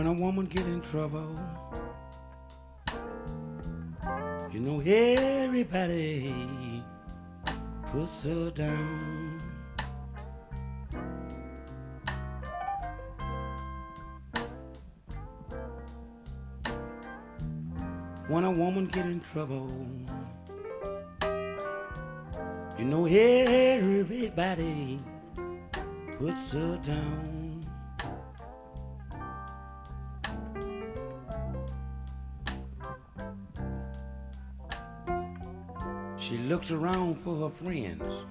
When a woman get in trouble, you know everybody puts her down. When a woman get in trouble, you know everybody puts her down. She looks around for her friends.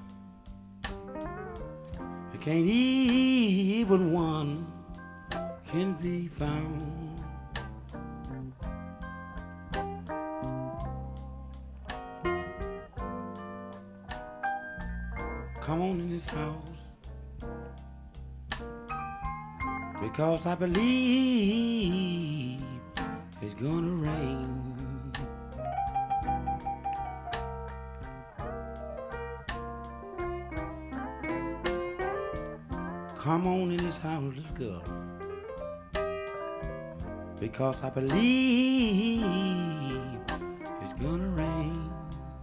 There can't even one can be found. Come on in this house, because I believe it's gonna rain. Come on in this house, little girl, because I believe it's gonna rain.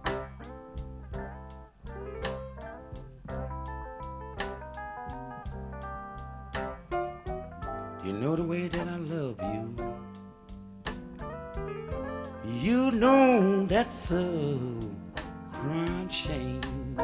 You know the way that I love you. You know that's a crying shame.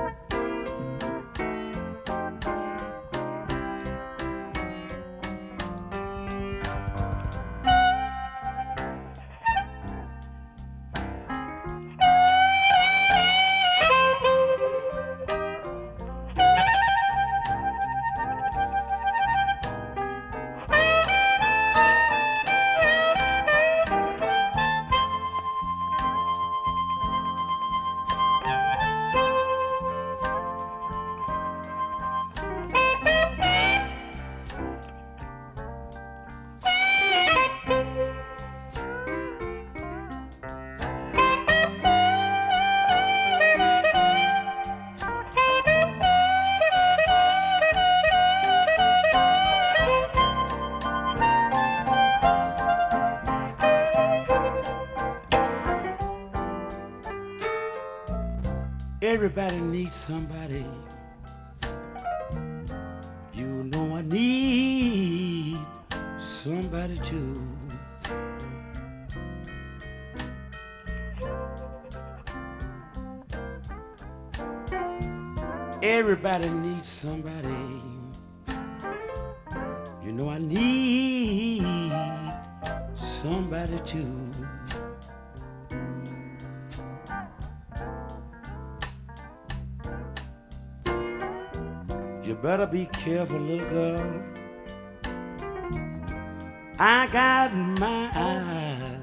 Everybody needs somebody. You know I need somebody too. Everybody needs somebody. You know I need somebody too. You better be careful, little girl. I got my eyes